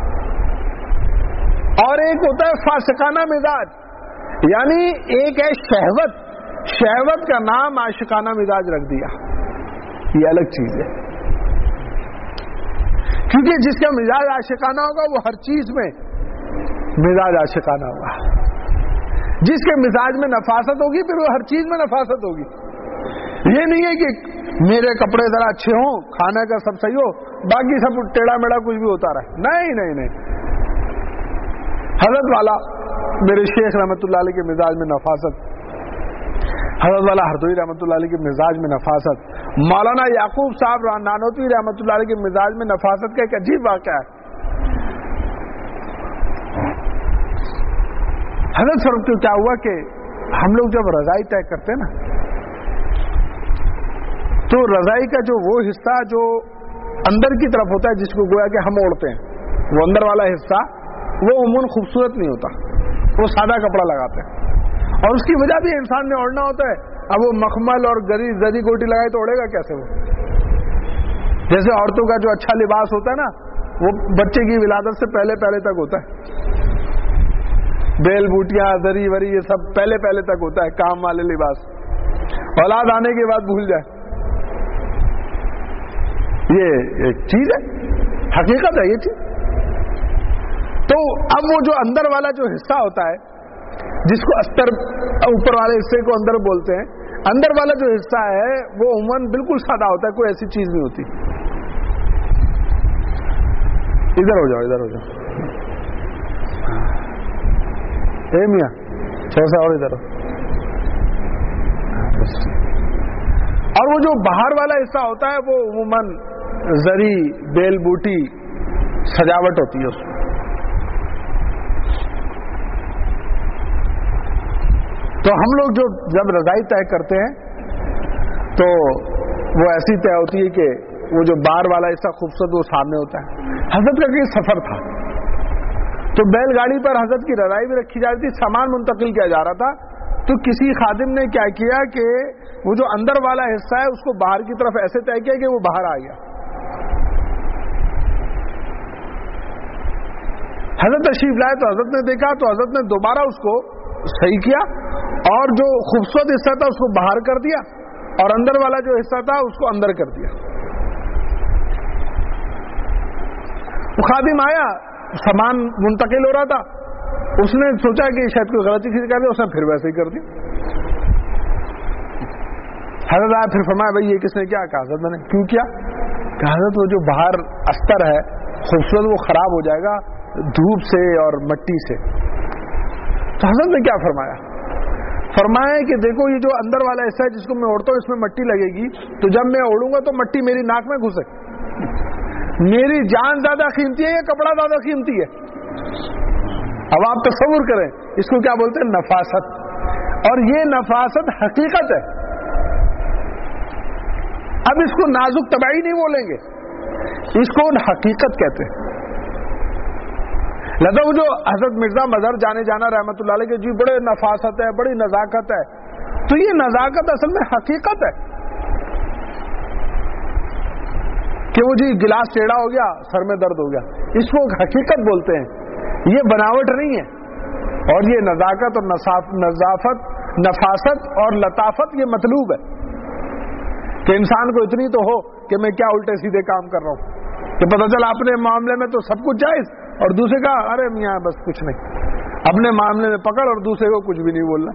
اور ایک ہوتا ہے فاسقانہ مزاج. یعنی ایک ہے شہوت، شہوت کا نام عاشقانہ مزاج رکھ دیا، یہ الگ چیز ہے. کیونکہ جس کا مزاج عاشقانہ ہوگا وہ ہر چیز میں مزاج عاشقانہ ہوگا. جس کے مزاج میں نفاست ہوگی پھر وہ ہر چیز میں نفاست ہوگی. یہ نہیں ہے کہ میرے کپڑے ذرا اچھے ہوں، کھانے کا سب صحیح ہو، باقی سب ٹیڑھا میڑھا کچھ بھی ہوتا رہے. نہیں نہیں نہیں. حضرت والا میرے شیخ رحمۃ اللہ علیہ کے مزاج میں نفاست، حضرت والا ہردوئی رحمۃ اللہ علیہ کے مزاج میں نفاست، مولانا یعقوب صاحب نانوتوی رحمۃ اللہ علیہ کے مزاج میں نفاست کا ایک عجیب واقعہ ہے. حضرت فرق کیا ہوا کہ ہم لوگ جب رضائی طے کرتے ہیں نا، تو رضائی کا جو وہ حصہ جو اندر کی طرف ہوتا ہے، جس کو گویا کہ ہم اوڑھتے ہیں، وہ اندر والا حصہ وہ عموماً خوبصورت نہیں ہوتا، وہ سادہ کپڑا لگاتے ہیں. اور اس کی وجہ بھی انسان نے اوڑھنا ہوتا ہے اب وہ مخمل اور گری زری گوٹی لگائے تو اڑے گا کیسے وہ؟ جیسے عورتوں کا جو اچھا لباس ہوتا ہے نا وہ بچے کی ولادت سے پہلے پہلے تک ہوتا ہے، بیل بوٹیاں زری وری یہ سب پہلے پہلے تک ہوتا ہے کام والے لباس، اولاد آنے کے بعد بھول جائے. یہ ایک چیز ہے، حقیقت ہے یہ چیز. تو اب وہ جو اندر والا جو حصہ ہوتا ہے جس کو استر اوپر والے حصے کو اندر بولتے ہیں، اندر والا جو حصہ ہے وہ عموماً بالکل سادہ ہوتا ہے، کوئی ایسی چیز نہیں ہوتی. ادھر ہو جاؤ ادھر ہو جاؤ اے میاں تھوڑا سا اور ادھر ہو. اور وہ جو باہر والا حصہ ہوتا ہے وہ عموماً زری بیل بوٹی سجاوٹ ہوتی ہے اس میں. تو ہم لوگ جو جب رضائی طے کرتے ہیں تو وہ ایسی طے ہوتی ہے کہ وہ جو باہر والا حصہ خوبصورت وہ سامنے ہوتا ہے. حضرت کا کوئی سفر تھا تو بیل گاڑی پر حضرت کی رضائی بھی رکھی جا رہی تھی، سامان منتقل کیا جا رہا تھا. تو کسی خادم نے کیا کیا کہ وہ جو اندر والا حصہ ہے اس کو باہر کی طرف ایسے طے کیا کہ وہ باہر آ گیا. حضرت تشریف لائے تو حضرت نے دیکھا تو حضرت نے دوبارہ اس کو صحیح کیا اور جو خوبصورت حصہ تھا اس کو باہر کر دیا اور اندر والا جو حصہ تھا اس کو اندر کر دیا. وہ خادم آیا، سامان منتقل ہو رہا تھا، اس نے سوچا کہ شاید کوئی غلطی کسی کر دی، اس نے پھر ویسے ہی کر دی. حضرت آیا پھر فرمایا بھائی یہ کس نے کیا؟ کہا حضرت میں نے. کیوں کیا؟ کہ حضرت وہ جو باہر استر ہے خوبصورت وہ خراب ہو جائے گا دھوپ سے اور مٹی سے. تو حضرت نے کیا فرمایا؟ فرمایا کہ دیکھو یہ جو اندر والا حصہ ہے جس کو میں اوڑھتا ہوں اس میں مٹی لگے گی تو جب میں اوڑھوں گا تو مٹی میری ناک میں گھسے. میری جان زیادہ قیمتی ہے یا کپڑا زیادہ قیمتی ہے؟ اب آپ تصور کریں اس کو کیا بولتے ہیں؟ نفاست. اور یہ نفاست حقیقت ہے. اب اس کو نازک طبعی نہیں بولیں گے، اس کو حقیقت کہتے ہیں. لہذا وہ جو حضرت مرزا مظہر جانے جانا رحمت اللہ علیہ کے جی بڑے نفاست ہے، بڑی نزاکت ہے، تو یہ نزاکت اصل میں حقیقت ہے کہ وہ جی گلاس ٹیڑھا ہو گیا سر میں درد ہو گیا، اس کو حقیقت بولتے ہیں، یہ بناوٹ نہیں ہے. اور یہ نزاکت اور نظافت، نفاست اور لطافت یہ مطلوب ہے کہ انسان کو اتنی تو ہو کہ میں کیا الٹے سیدھے کام کر رہا ہوں کہ پتہ چلا اپنے معاملے میں تو سب کچھ جائز اور دوسرے کا ارے میاں بس کچھ نہیں، اپنے معاملے میں پکڑ اور دوسرے کو کچھ بھی نہیں بولنا.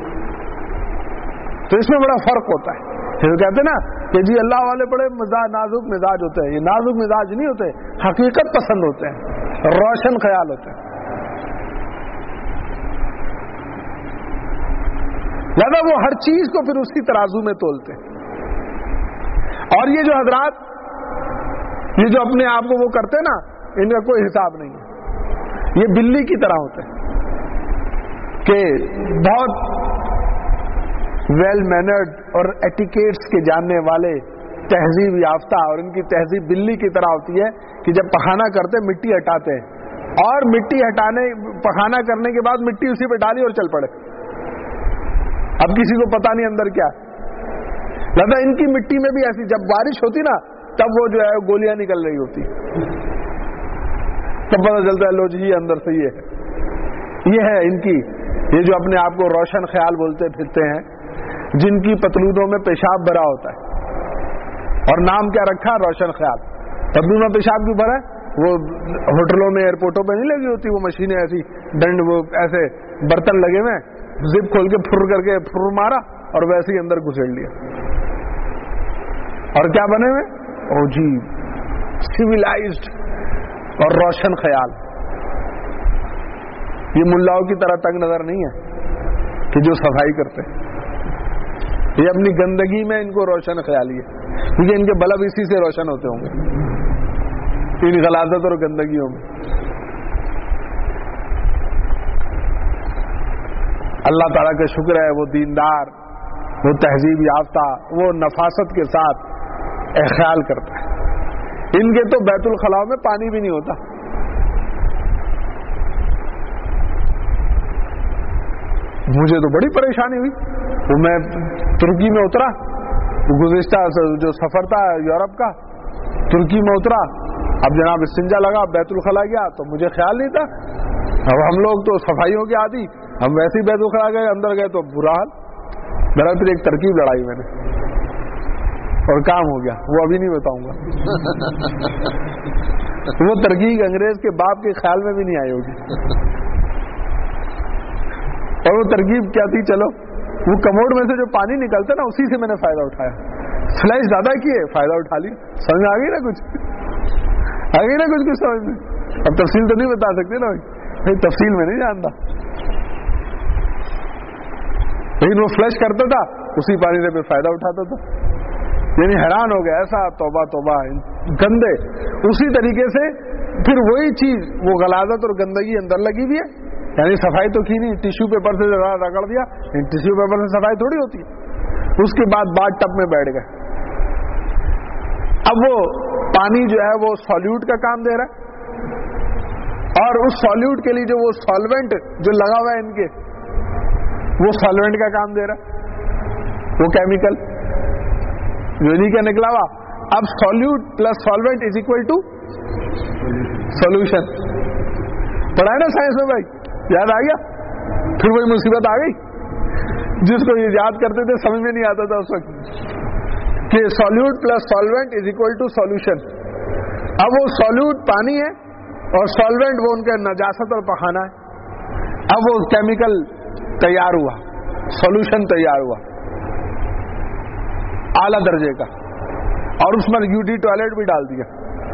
تو اس میں بڑا فرق ہوتا ہے. پھر کہتے ہیں نا کہ جی اللہ والے بڑے مزاج نازک مزاج ہوتے ہیں. یہ نازک مزاج نہیں ہوتے، حقیقت پسند ہوتے ہیں، روشن خیال ہوتے ہیں. لہذا وہ ہر چیز کو پھر اسی ترازو میں تولتے ہیں. اور یہ جو حضرات یہ جو اپنے آپ کو وہ کرتے ہیں نا ان کا کوئی حساب نہیں ہے. یہ بلی کی طرح ہوتے ہیں کہ بہت ویل مینرڈ اور ایٹیکیٹس کے جاننے والے، تہذیب یافتہ، اور ان کی تہذیب بلی کی طرح ہوتی ہے کہ جب پخانا کرتے مٹی ہٹاتے ہیں اور مٹی ہٹانے پخانا کرنے کے بعد مٹی اسی پہ ڈالی اور چل پڑے. اب کسی کو پتا نہیں اندر کیا. لہذا ان کی مٹی میں بھی ایسی جب بارش ہوتی نا تب وہ جو ہے گولیاں نکل رہی ہوتی، تب پتا چلتا ہے لو جی اندر سے یہ ہے. یہ ہے ان کی یہ جو اپنے آپ کو روشن خیال بولتے پھرتے ہیں، جن کی پتلودوں میں پیشاب بھرا ہوتا ہے اور نام کیا رکھا؟ روشن خیال. پتلود میں پیشاب کیوں بھرا ہے؟ وہ ہوٹلوں میں ایئرپورٹوں پہ نہیں لگی ہوتی وہ مشینیں ایسی ڈنڈ، وہ ایسے برتن لگے ہوئے، زپ کھول کے پھر کر کے پھر مارا اور ویسے ہی اندر گھسیڑ لیا. اور کیا بنے ہوئے؟ او جی سویلائزڈ اور روشن خیال. یہ ملاؤں کی طرح تنگ نظر نہیں ہے کہ جو صفائی کرتے ہیں، یہ اپنی گندگی میں ان کو روشن خیالی ہے کیونکہ ان کے بلب اسی سے روشن ہوتے ہوں گے ان غلاظت اور گندگیوں میں. اللہ تعالیٰ کا شکر ہے وہ دیندار، وہ تہذیب یافتہ، وہ نفاست کے ساتھ خیال کرتا ہے. ان کے تو بیت الخلاء میں پانی بھی نہیں ہوتا. مجھے تو بڑی پریشانی ہوئی وہ میں ترکی میں اترا، گزشتہ جو سفر تھا یورپ کا، ترکی میں اترا، اب جناب استنجا لگا، بیت الخلا گیا تو مجھے خیال نہیں تھا، اب ہم لوگ تو صفائیوں کے عادی، ہم ویسے ہی بیت الخلا گئے، اندر گئے تو برا حال، میرا پھر ایک ترکیب لڑائی میں نے اور کام ہو گیا، وہ ابھی نہیں بتاؤں گا وہ ترکیب انگریز کے باپ کے خیال میں بھی نہیں آئی ہوگی، اور وہ ترکیب کیا تھی، چلو وہ کموڈ میں سے جو پانی نکلتا نا اسی سے میں نے فائدہ اٹھایا، فلیش زیادہ کیے، فائدہ اٹھا لی، سمجھ میں آ گئی نا کچھ، آ گئی نا کچھ کچھ سمجھ میں، اب تفصیل تو نہیں بتا سکتے نا بھائی، تفصیل میں نہیں جانتا، لیکن وہ فلیش کرتا تھا اسی پانی سے پھر فائدہ اٹھاتا تھا، یعنی حیران ہو گیا، ایسا توبہ توبہ گندے، اسی طریقے سے پھر وہی چیز، وہ غلاظت اور گندگی اندر لگی ہوئی ہے، یعنی صفائی تو کی نہیں، ٹیشو پیپر سے رگڑ دیا، ٹیشو پیپر سے صفائی تھوڑی ہوتی ہے، اس کے بعد باتھ ٹب میں بیٹھ گئے، اب وہ پانی جو ہے وہ سالیوٹ کا کام دے رہا ہے، اور اس سالیوٹ کے لیے جو وہ سالوینٹ جو لگا ہوا ہے ان کے، وہ سالوینٹ کا کام دے رہا ہے، وہ کیمیکل جو نہیں کا نکلا ہوا، اب solute plus solvent is equal to solution, پڑھا ہے نا سائنس میں بھائی، یاد آ گیا، پھر وہی مصیبت آ گئی، جس کو یہ یاد کرتے تھے سمجھ میں نہیں آتا تھا اس وقت کہ solute plus solvent is equal to solution, اب وہ سالیوٹ پانی ہے اور سالوینٹ وہ ان کا نجاست اور پخانا ہے، اب وہ کیمیکل تیار ہوا، سولوشن تیار ہوا اعلیٰ درجے کا، اور اس میں یو ڈی ٹوائلٹ بھی ڈال دیا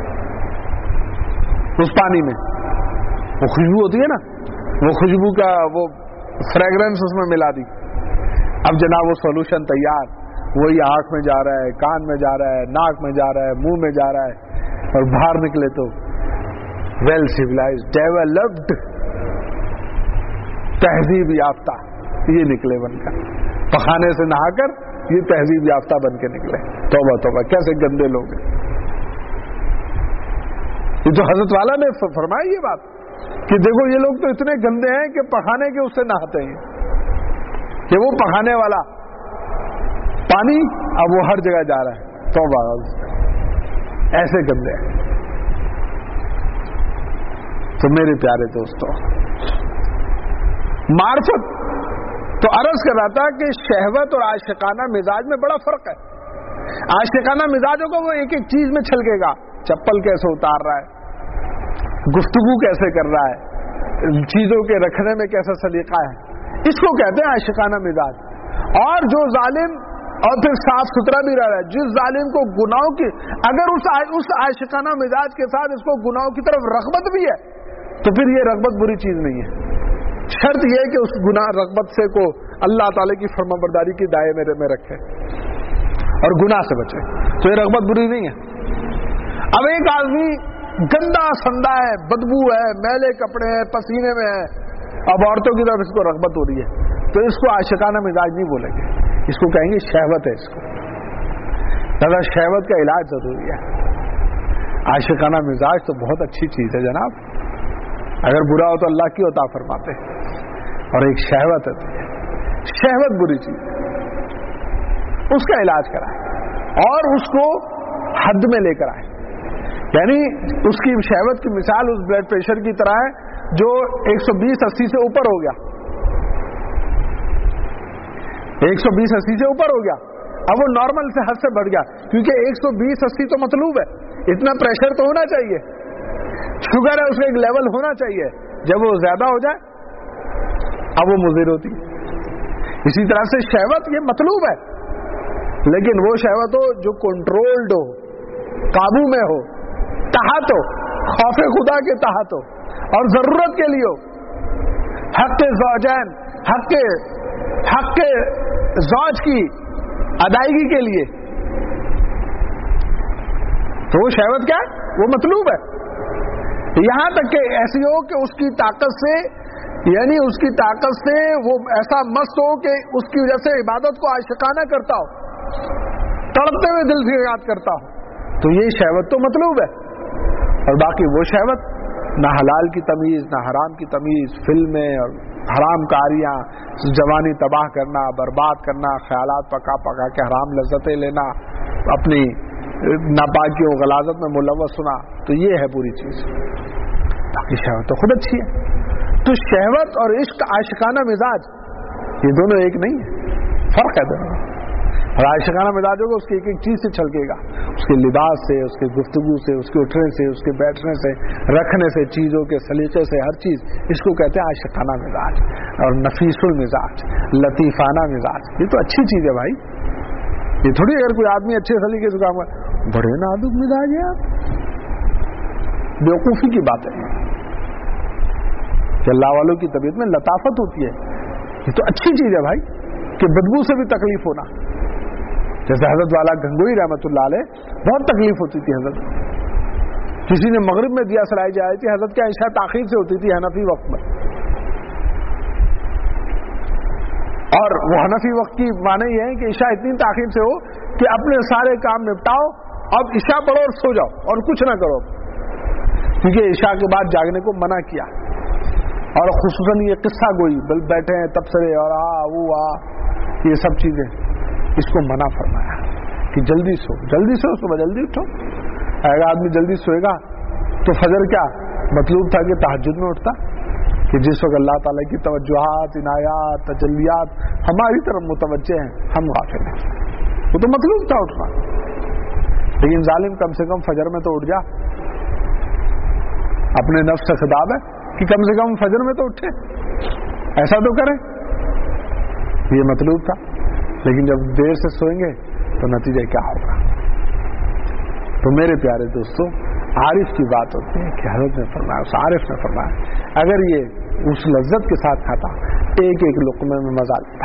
اس پانی میں، وہ خوشبو ہوتی ہے نا، وہ خوشبو کا وہ فریگرنس اس میں ملا دی، اب جناب وہ سولوشن تیار، وہی آنکھ میں جا رہا ہے، کان میں جا رہا ہے، ناک میں جا رہا ہے، منہ میں جا رہا ہے، اور باہر نکلے تو ویل سیولائزڈ ڈیولپڈ تہذیب یافتہ یہ نکلے بن کر، پخانے سے نہا کر یہ تہذیب یافتہ بن کے نکلے، توبہ توبہ کیسے گندے لوگ ہیں، یہ جو حضرت والا نے فرمائی یہ بات کہ دیکھو یہ لوگ تو اتنے گندے ہیں کہ پخانے کے اس سے نہاتے ہیں، کہ وہ پخانے والا پانی اب وہ ہر جگہ جا رہا ہے، توبہ ایسے گندے ہیں۔ تو میرے پیارے دوستو، معرفت تو عرض کر رہا تھا کہ شہوت اور عاشقانہ مزاج میں بڑا فرق ہے، عاشقانہ مزاج ہوگا وہ ایک ایک چیز میں چھلکے گا، چپل کیسے اتار رہا ہے، گفتگو کیسے کر رہا ہے، چیزوں کے رکھنے میں کیسا سلیقہ ہے، اس کو کہتے ہیں عاشقانہ مزاج۔ اور جو ظالم اور پھر صاف ستھرا بھی رہ رہا ہے، جس ظالم کو گناہوں کی اگر اس اس عاشقانہ مزاج کے ساتھ اس کو گناہوں کی طرف رغبت بھی ہے تو پھر یہ رغبت بری چیز نہیں ہے، شرط یہ کہ اس گناہ رغبت سے کو اللہ تعالی کی فرمانبرداری کی دائرے میں رکھے اور گناہ سے بچے، تو یہ رغبت بری نہیں ہے۔ اب ایک آدمی گندا سندا ہے، بدبو ہے، میلے کپڑے ہیں، پسینے میں ہے، اب عورتوں کی طرف اس کو رغبت ہو رہی ہے تو اس کو عاشقانہ مزاج نہیں بولیں گے، اس کو کہیں گے شہوت ہے، اس کو لہذا شہوت کا علاج ضروری ہے۔ عاشقانہ مزاج تو بہت اچھی چیز ہے جناب، اگر برا ہو تو اللہ کی عطا فرماتے، اور ایک شہوت ہے، شہوت بری چیز ہے، اس کا علاج کرائے اور اس کو حد میں لے کر آئے، یعنی اس کی شہوت کی مثال اس بلڈ پریشر کی طرح ہے جو ایک سو بیس اسی سے اوپر ہو گیا، ایک سو بیس اسی سے اوپر ہو گیا، اب وہ نارمل سے حد سے بڑھ گیا، کیونکہ ایک سو بیس اسی تو مطلوب ہے، اتنا پریشر تو ہونا چاہیے، شوگر ہے اس کا ایک لیول ہونا چاہیے، جب وہ زیادہ ہو جائے اب وہ مضر ہوتی ہے۔ اسی طرح سے شہوت یہ مطلوب ہے، لیکن وہ شہوت ہو جو کنٹرولڈ ہو، قابو میں ہو، تحت ہو، خوف خدا کے تحت ہو اور ضرورت کے لیے ہو، حق زوجین، حق حق زوج کی ادائیگی کے لیے، تو وہ شہوت کیا ہے؟ وہ مطلوب ہے، یہاں تک کہ ایسی ہو کہ اس کی طاقت سے، یعنی اس کی طاقت سے وہ ایسا مست ہو کہ اس کی وجہ سے عبادت کو عاشقانہ کرتا ہو، تڑپتے ہوئے دل سے یاد کرتا ہو، تو یہ شہوت تو مطلوب ہے، اور باقی وہ شہوت نہ حلال کی تمیز نہ حرام کی تمیز، فلمیں اور حرام کاریاں، جوانی تباہ کرنا، برباد کرنا، خیالات پکا پکا کے حرام لذتیں لینا، اپنی ناپاکی و غلاظت میں ملوث ہونا، تو یہ ہے پوری چیز. باقی شہوت تو خود اچھی ہے. تو شہوت اور عشق، عاشقانہ مزاج، یہ دونوں ایک نہیں ہے، فرق ہے دونوں. اور عاشقانہ مزاج ہوگا اس کی ایک ایک چیز سے چھلکے گا، اس کے لباس سے، اس کے گفتگو سے، اس کے اٹھنے سے، اس کے بیٹھنے سے، رکھنے سے، چیزوں کے سلیقے سے، ہر چیز. اس کو کہتے ہیں عاشقانہ مزاج. اور نفیس المزاج، لطیفانہ مزاج، یہ تو اچھی چیز ہے بھائی. یہ تھوڑی اگر کوئی آدمی اچھے سلیقے سے کام کرے، بڑے نازک مزاج ہے آپ، بیوقوفی کی بات ہے. کہ اللہ والوں کی طبیعت میں لطافت ہوتی ہے، یہ تو اچھی چیز ہے بھائی. کہ بدبو سے بھی تکلیف ہونا، جیسے حضرت والا گنگوئی رحمۃ اللہ علیہ بہت تکلیف ہوتی تھی حضرت. کسی نے مغرب میں دیا سلائی جائے تھی، حضرت کا عشاء تاخیر سے ہوتی تھی حنفی وقت میں. اور وہ حنفی وقت کی معنی یہ ہے کہ عشاء اتنی تاخیر سے ہو کہ اپنے سارے کام نپٹاؤ، اب عشاء پڑھو اور سو جاؤ اور کچھ نہ کرو، کیونکہ عشاء کے بعد جاگنے کو منع کیا. اور خصوصاً یہ قصہ گوئی، بل بیٹھے ہیں تبصرے اور آ وہ آ یہ سب چیزیں، اس کو منع فرمایا کہ جلدی سو، جلدی سو، صبح جلدی اٹھو. اگر آدمی جلدی سوئے گا تو فجر کیا مطلوب تھا کہ تہجد میں اٹھتا، کہ جس وقت اللہ تعالیٰ کی توجہات، عنایات، تجلیات ہماری طرف متوجہ ہیں، ہم غافل ہیں. وہ تو مطلوب تھا اٹھنا. لیکن ظالم کم سے کم فجر میں تو اٹھ جا. اپنے نفس سے خطاب ہے کہ کم سے کم فجر میں تو اٹھے، ایسا تو کریں. یہ مطلوب تھا. لیکن جب دیر سے سوئیں گے تو نتیجہ کیا ہوگا؟ تو میرے پیارے دوستو، عارف کی بات ہوتی ہے کہ حضرت نے فرمایا، اس عارف نے فرمایا، اگر یہ اس لذت کے ساتھ کھاتا، ایک ایک لقمے میں مزہ لیتا.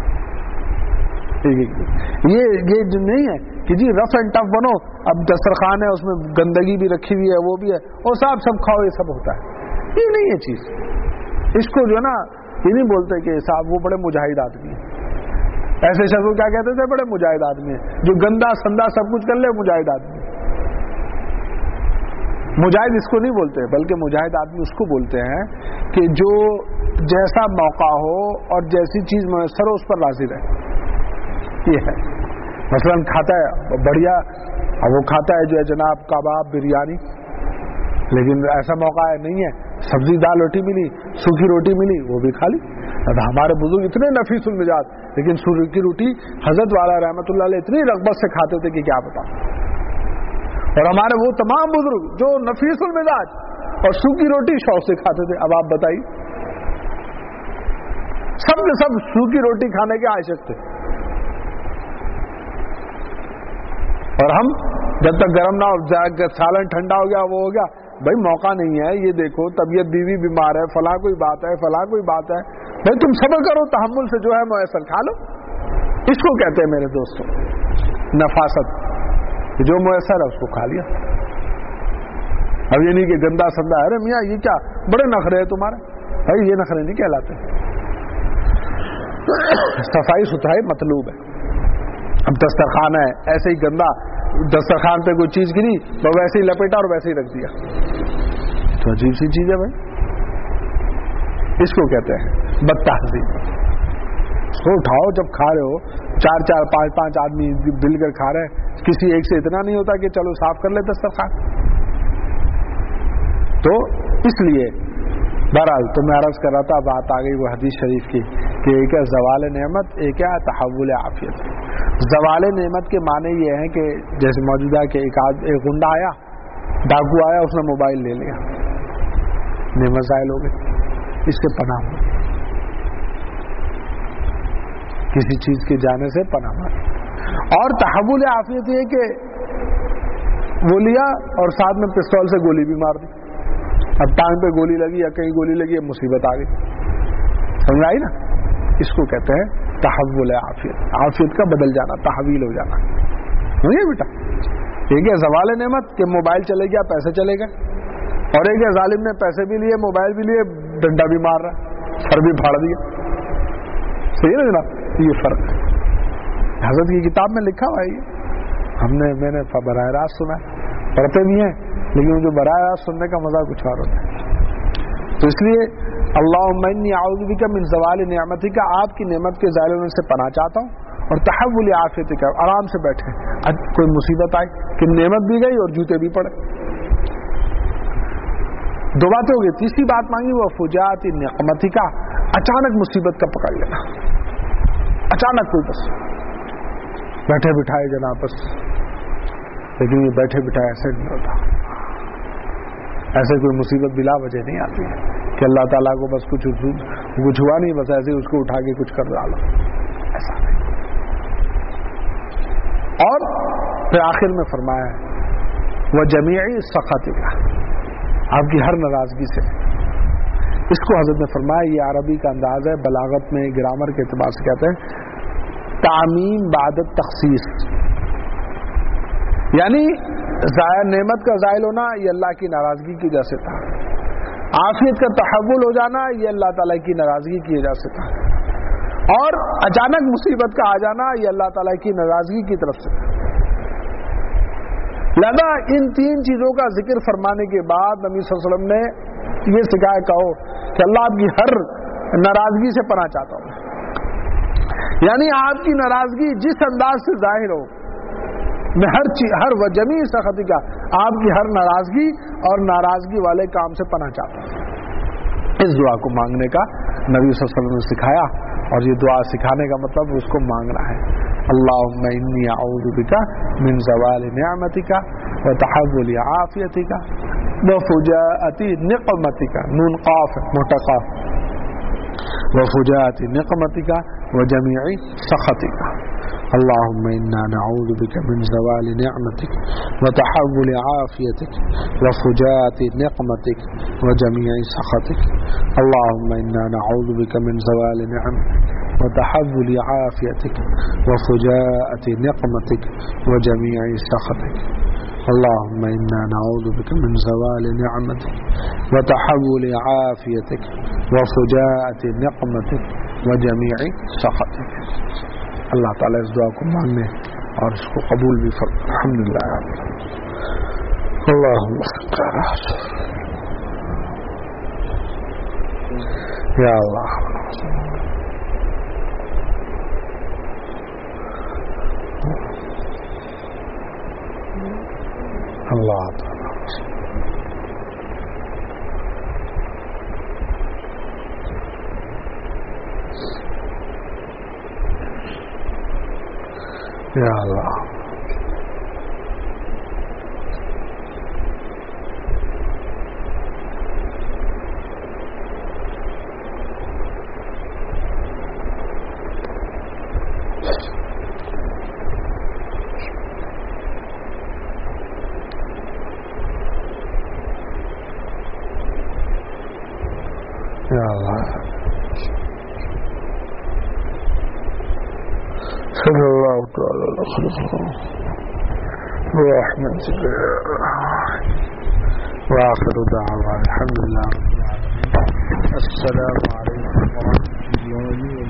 ایک ایک یہ یہ جو نہیں ہے کہ جی رف اینڈ ٹف بنو، اب دسترخوان ہے اس میں گندگی بھی رکھی ہوئی ہے، وہ بھی ہے، اور صاحب سب کھاؤ، یہ سب ہوتا ہے. یہ نہیں ہے چیز. اس کو جو ہے نا، یہ نہیں بولتے کہ صاحب وہ بڑے مجاہد آدمی ہیں. ایسے شخص کو کیا کہتے تھے؟ بڑے مجاہد آدمی ہیں، جو گندا سندا سب کچھ کر لے، مجاہد آدمی. مجاہد اس کو نہیں بولتے، بلکہ مجاہد آدمی اس کو بولتے ہیں کہ جو جیسا موقع ہو اور جیسی چیز میسر ہو اس پر راضی رہے. یہ ہے. مثلاً کھاتا ہے بڑھیا، اب وہ کھاتا ہے جو ہے جناب کباب، بریانی، لیکن ایسا موقع ہے نہیں ہے، سبزی دال روٹی ملی، سوکھی روٹی ملی، وہ بھی کھا لی. اب ہمارے بزرگ اتنے نفیس المزاج، لیکن سوکھی روٹی حضرت والا رحمۃ اللہ علیہ اتنی رغبت سے کھاتے تھے کہ کیا بتا. اور ہمارے وہ تمام بزرگ جو نفیس المزاج اور سوکھی روٹی شوق سے کھاتے تھے، اب آپ بتائیے، سب کے سب سوکھی روٹی کھانے کے عاشق تھے. اور ہم جب تک گرم نہ ہو، سالن ٹھنڈا ہو گیا، وہ ہو گیا، بھائی موقع نہیں ہے، یہ دیکھو طبیعت بیوی بیمار ہے، فلاں کوئی بات ہے، فلاں کوئی بات ہے، بھائی تم صبر کرو، تحمل سے جو ہے میسر کھا لو. اس کو کہتے ہیں میرے دوستوں نفاست. جو میسر ہے اس کو کھا لیا. اب یہ نہیں کہ گندا سندا، ارے میاں یہ کیا بڑے نخرے ہیں تمہارے، بھائی یہ نخرے نہیں کہلاتے. صفائی ستھرائی مطلوب ہے. اب دسترخوان ہے ایسے ہی گندا، دسترخوان پہ کوئی چیز گری تو ویسے ہی لپیٹا اور ویسے ہی رکھ دیا، تو عجیب سی چیز ہے بھائی. اس کو کہتے ہیں بدتہذیب. اس کو اٹھاؤ جب کھا رہے ہو، چار چار پانچ پانچ آدمی مل کر کھا رہے ہیں، کسی ایک سے اتنا نہیں ہوتا کہ چلو صاف کر لے دسترخوان. تو اس لیے بہرحال تو میں عرض کر رہا تھا، بات آ گئی وہ حدیث شریف کی کہ ایک ہے زوال نعمت، ایک ہے تحول عافیت. زوال نعمت کے معنی یہ ہے کہ جیسے موجودہ کہ ایک ایک گنڈا آیا، ڈاکو آیا، اس نے موبائل لے لیا، نعمت زائل ہو گئی، اس سے پناہ ہو، کسی چیز کے جانے سے پناہ ہو. اور تحول عافیت یہ کہ وہ لیا اور ساتھ میں پستول سے گولی بھی مار دی. اب ٹانگ پہ گولی لگی یا کہیں گولی لگی، مصیبت آ گئی. سمجھ آئی نا؟ اس کو کہتے ہیں تحول عافیت. عافیت کا بدل جانا، تحویل ہو جانا. نہیں بیٹا، ایک ہے زوال نعمت کہ موبائل چلے گیا، پیسے چلے گئے، اور ایک ہے ظالم نے پیسے بھی لیے، موبائل بھی لیے، ڈنڈا بھی مار رہا، سر بھی پھاڑ دیا. صحیح ہے نا جناب؟ یہ فرق ہے. حضرت کی کتاب میں لکھا ہوا ہے، ہم نے میں نے براہ راست سنا ہے، پڑھتے بھی ہیں، لیکن جو براہ راست سننے کا مزہ کچھ اور ہوتا ہے. تو اس لیے اللہم انی اعوذ بک من زوال نعمتک، آپ کی نعمت کے زائل ہونے سے پناہ چاہتا ہوں، اور تحول عافیتک، آرام سے بیٹھے، کوئی مصیبت آئی کہ نعمت بھی گئی اور جوتے بھی پڑے. دو باتیں ہو گئی. تیسری بات مانگی وہ فجاعت نقمتک، اچانک مصیبت کا پکڑ لینا، اچانک کوئی بس بیٹھے بٹھائے جناب بس. لیکن یہ بیٹھے بٹھائے ایسے نہیں ہوتا، ایسے کوئی مصیبت بلا وجہ نہیں آتی ہے کہ اللہ تعالیٰ کو بس کچھ کچھ ہوا نہیں بس ایسے اس کو اٹھا کے کچھ کر ڈالو، ایسا نہیں. اور پھر آخر میں فرمایا ہے وہ جمیعی سخطک، آپ کی ہر ناراضگی سے. اس کو حضرت نے فرمایا یہ عربی کا انداز ہے، بلاغت میں گرامر کے اعتبار سے کہتے ہیں تعمیم بعد تخصیص، یعنی نعمت کا زائل ہونا یہ اللہ کی ناراضگی کی وجہ سے تھا، عافیت کا تحول ہو جانا یہ اللہ تعالیٰ کی ناراضگی کی وجہ سے تھا، اور اچانک مصیبت کا آ جانا یہ اللہ تعالیٰ کی ناراضگی کی طرف سے تھا. لہذا ان تین چیزوں کا ذکر فرمانے کے بعد نبی صلی اللہ علیہ وسلم نے یہ سکھایا کہو کہ اللہ آپ کی ہر ناراضگی سے پناہ چاہتا ہوں، یعنی آپ کی ناراضگی جس انداز سے ظاہر ہو، میں ہر چیز ہر وجمی سختی کا آپ کی ہر ناراضگی اور ناراضگی والے کام سے پناہ چاہتا ہوں. اس دعا کو مانگنے کا نبی صلی اللہ علیہ وسلم نے سکھایا، اور یہ دعا سکھانے کا مطلب اس کو مانگنا ہے. اللہم انی اعوذ بک من زوال نعمتک وتحول عافیتک وفجاءت نقمتک، نون قاف موٹا قاف، وفجاءت نقمتک وجمیع سخطک. اللہم انا نعوذ بک من زوال نعمتک وتحول عافیتک وفجاءت نقمتک وجمیع سخطک. اللہم انا نعوذ بک من زوال نعمتک وتحول عافیتک وفجاءت نقمتک وجمیع سخطک. اللہم انا نعوذ بک من زوال نعمتک وتحول عافیتک وفجاءت نقمتک وجمیع سخطک. اللہ تعالیٰ اس دعا کو مانگنے اور اس کو قبول بھی فرمائے. الحمدللہ. اللہم یا اللہ. اللہ تعالیٰ یا اللہ. یا اللہ. صلی اللہ تعالی علیہ برحمتک وآخر دعوانا الحمدللہ. السلام علیکم ورحمۃ اللہ.